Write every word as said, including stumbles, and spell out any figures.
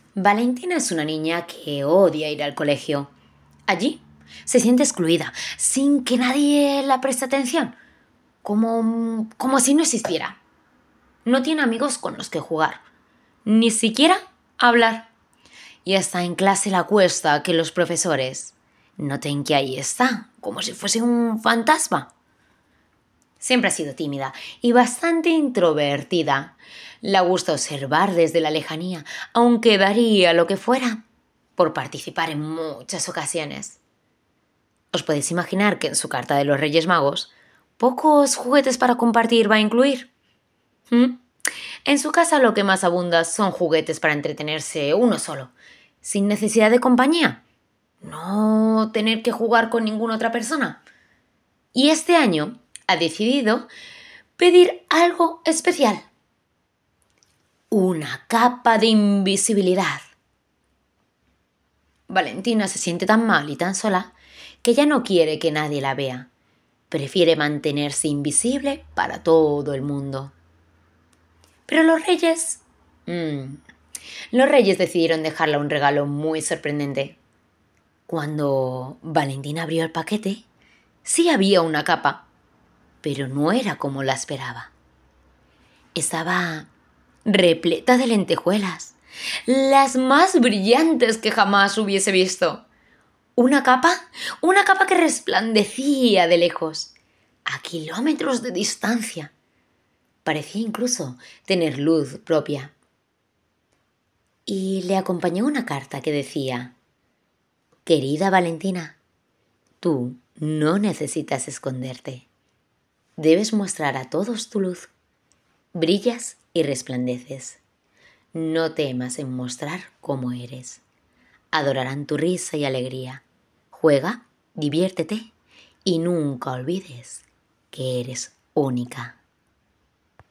Valentina es una niña que odia ir al colegio. Allí se siente excluida, sin que nadie la preste atención, como, como si no existiera. No tiene amigos con los que jugar, ni siquiera hablar. Y hasta en clase la cuesta que los profesores noten que ahí está, como si fuese un fantasma. Siempre ha sido tímida y bastante introvertida. Le gusta observar desde la lejanía, aunque daría lo que fuera por participar en muchas ocasiones. Os podéis imaginar que en su carta de los Reyes Magos pocos juguetes para compartir va a incluir. ¿Mm? En su casa lo que más abunda son juguetes para entretenerse uno solo, sin necesidad de compañía. No tener que jugar con ninguna otra persona. Y este año ha decidido pedir algo especial. Una capa de invisibilidad. Valentina se siente tan mal y tan sola que ya no quiere que nadie la vea. Prefiere mantenerse invisible para todo el mundo. Pero los reyes... Mmm, los reyes decidieron dejarle un regalo muy sorprendente. Cuando Valentina abrió el paquete, sí había una capa, pero no era como la esperaba. Estaba repleta de lentejuelas, las más brillantes que jamás hubiese visto. Una capa, una capa que resplandecía de lejos, a kilómetros de distancia. Parecía incluso tener luz propia. Y le acompañó una carta que decía: Querida Valentina, tú no necesitas esconderte. Debes mostrar a todos tu luz. Brillas y resplandeces. No temas en mostrar cómo eres. Adorarán tu risa y alegría. Juega, diviértete y nunca olvides que eres única.